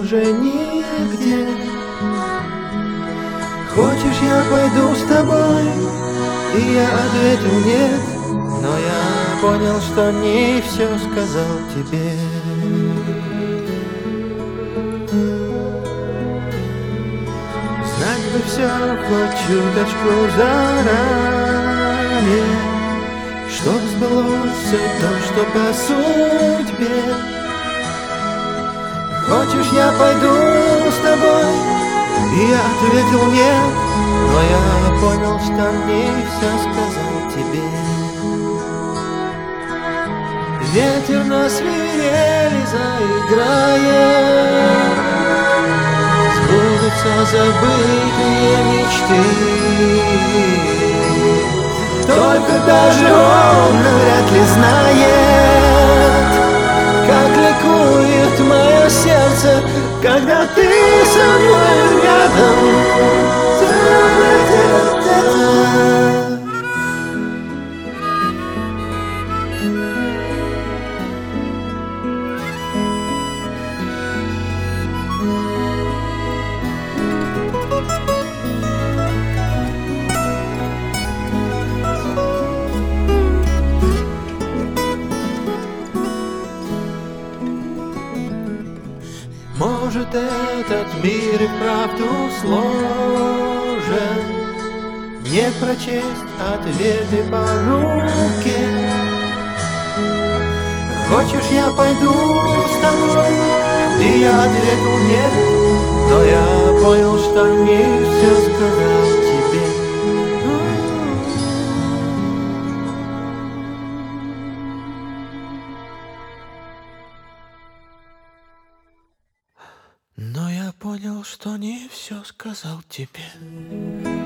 уже нигде. Хочешь, я пойду с тобой? И я ответил нет, но я понял, что не все сказал тебе. Знать бы все хоть чуточку заранее, чтоб сбылось все то, что по судьбе. Хочешь, я пойду с тобой? И я ответил нет, но я понял, что не все сказал тебе. Ветер на свирели заиграет, сбудутся забытые мечты. Только даже он вряд ли знает, как ликует мое сердце, когда ты со мной рядом. Может, этот мир и вправду сложен, не прочесть ответы по руке. Хочешь, я пойду с тобой? И я ответил нет, но я понял, что не все сказал тебе. Но я понял, что не все сказал тебе.